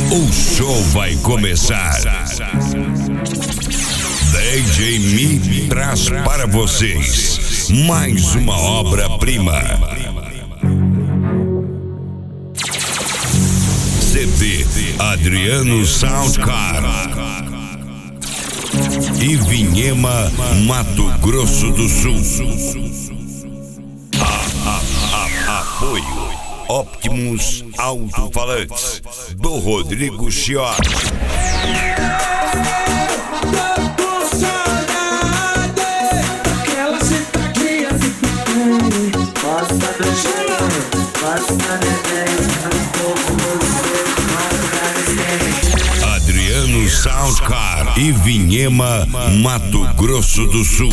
O show vai começar. DJ Mi traz para vocês mais uma obra-prima. CD Adriano Soundcar. Ivinhema, Mato Grosso do Sul. Apoio Optimus Alto-Falantes do Rodrigo Chior. Adriano Soundcar, Ivinhema, Mato Grosso do Sul.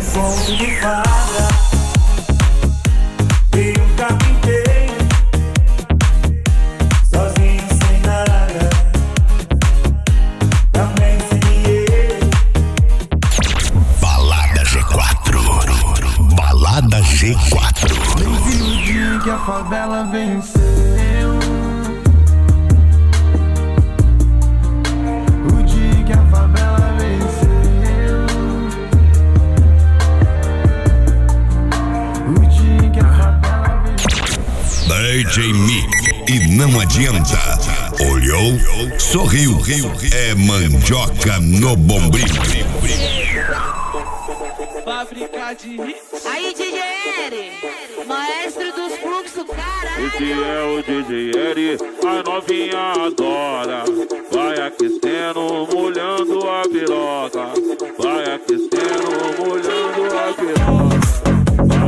Balada G4. Desde o dia que a favela venceu, o dia que a favela venceu, o dia que a favela venceu. DJ Mi, e não adianta. Olhou, sorriu, é mandioca no bombril. Fábrica de hits. Aí, DJ Eri, maestro dos fluxos, caralho. Esse é o DJ Eri, a novinha adora. Vai aquecendo, molhando a piroca. Vai aquecendo, molhando a piroca. Vai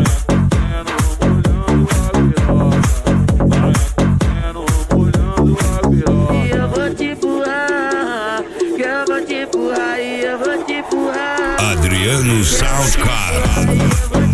aquecendo, molhando a piroca. Vai aquecendo, molhando a piroca. E eu vou te empurrar, que eu vou te empurrar, e eu vou te empurrar. Adriano Soundcar.